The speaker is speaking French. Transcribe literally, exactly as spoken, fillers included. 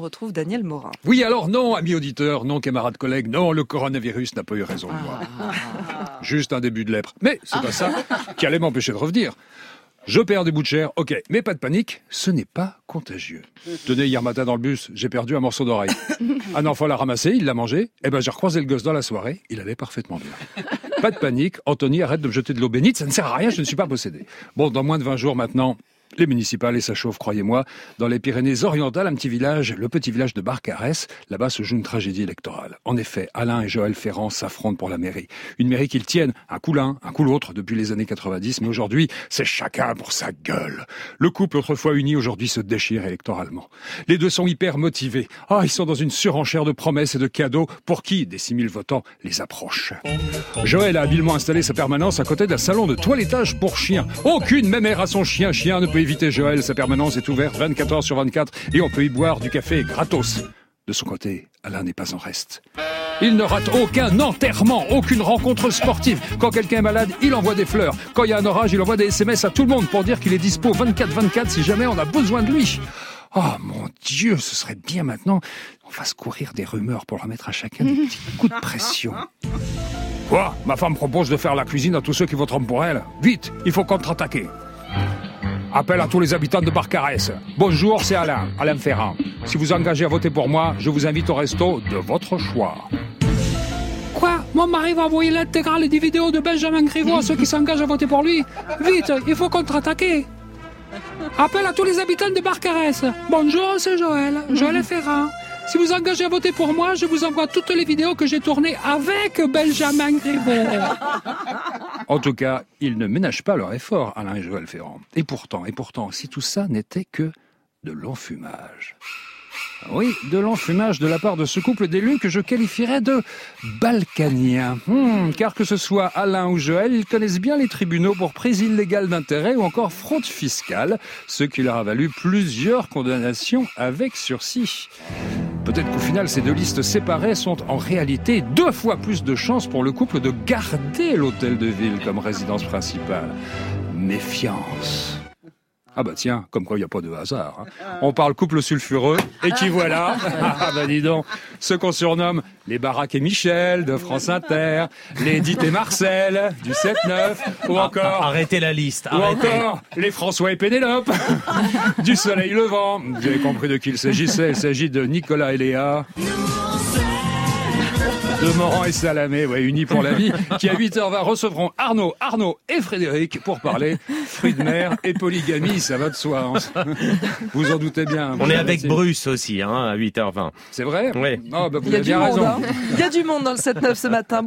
retrouve Daniel Morin. Oui, alors non, amis auditeurs, non, camarades collègues, non, le coronavirus n'a pas eu raison de moi. Ah. Juste un début de lèpre. Mais c'est pas ça qui allait m'empêcher de revenir. Je perds des bouts de chair, ok, mais pas de panique, ce n'est pas contagieux. Tenez, hier matin dans le bus, j'ai perdu un morceau d'oreille. Un enfant l'a ramassé, il l'a mangé, et ben j'ai recroisé le gosse dans la soirée, il allait parfaitement bien. Pas de panique, Anthony, arrête de me jeter de l'eau bénite, ça ne sert à rien, je ne suis pas possédé. Bon, dans moins de vingt jours maintenant, les municipales et ça chauffe, croyez-moi. Dans les Pyrénées-Orientales, un petit village, le petit village de Barcarès, là-bas se joue une tragédie électorale. En effet, Alain et Joël Ferrand s'affrontent pour la mairie. Une mairie qu'ils tiennent, un coup l'un, un coup l'autre, depuis les années quatre-vingt-dix, mais aujourd'hui, c'est chacun pour sa gueule. Le couple autrefois uni, aujourd'hui se déchire électoralement. Les deux sont hyper motivés. Ah, ils sont dans une surenchère de promesses et de cadeaux pour qui, des six mille votants, les approchent. Joël a habilement installé sa permanence à côté d'un salon de toilettage pour chiens. Aucune mémère à son chien, chien ne peut éviter Joël, sa permanence est ouverte vingt-quatre heures sur vingt-quatre et on peut y boire du café gratos. De son côté, Alain n'est pas en reste. Il ne rate aucun enterrement, aucune rencontre sportive. Quand quelqu'un est malade, il envoie des fleurs. Quand il y a un orage, il envoie des S M S à tout le monde pour dire qu'il est dispo vingt-quatre vingt-quatre si jamais on a besoin de lui. Oh mon Dieu, ce serait bien maintenant on fasse courir des rumeurs pour leur mettre à chacun des petits coups de pression. Quoi ? Ma femme propose de faire la cuisine à tous ceux qui voteront pour elle. Vite, il faut contre-attaquer. Appel à tous les habitants de Barcarès. Bonjour, c'est Alain, Alain Ferrand. Si vous engagez à voter pour moi, je vous invite au resto de votre choix. Quoi ? Mon mari va envoyer l'intégrale des vidéos de Benjamin Griveaux à ceux qui s'engagent à voter pour lui. Vite, il faut contre-attaquer. Appel à tous les habitants de Barcarès. Bonjour, c'est Joël, Joël Ferrand. Si vous engagez à voter pour moi, je vous envoie toutes les vidéos que j'ai tournées avec Benjamin Griveaux. En tout cas, ils ne ménagent pas leur effort, Alain et Joël Ferrand. Et pourtant, et pourtant, si tout ça n'était que de l'enfumage. Oui, de l'enfumage de la part de ce couple d'élus que je qualifierais de balkaniens. Hmm, car que ce soit Alain ou Joël, ils connaissent bien les tribunaux pour prise illégale d'intérêt ou encore fraude fiscale, ce qui leur a valu plusieurs condamnations avec sursis. Peut-être qu'au final, ces deux listes séparées sont en réalité deux fois plus de chances pour le couple de garder l'hôtel de ville comme résidence principale. Méfiance. Ah bah tiens, comme quoi il n'y a pas de hasard. Hein. On parle couple sulfureux, et qui voilà, ah bah dis donc, ceux qu'on surnomme les Barack et Michel de France Inter, les Edith et Marcel du sept neuf, ou encore... Arrêtez la liste, ou arrêtez. encore les François et Pénélope du Soleil Levant. Vous avez compris de qui il s'agissait, il s'agit de Nicolas et Léa. De Morand et Salamé, ouais, unis pour la vie, qui à huit heures vingt recevront Arnaud, Arnaud et Frédéric pour parler fruits de mer et polygamie, ça va de soi. Hein. Vous en doutez bien. On est avec Bruce aussi, hein, à huit heures vingt. C'est vrai ? Oui. Oh, bah, vous Il y a avez du bien monde, raison. hein. Il y a du monde dans le sept neuf ce matin.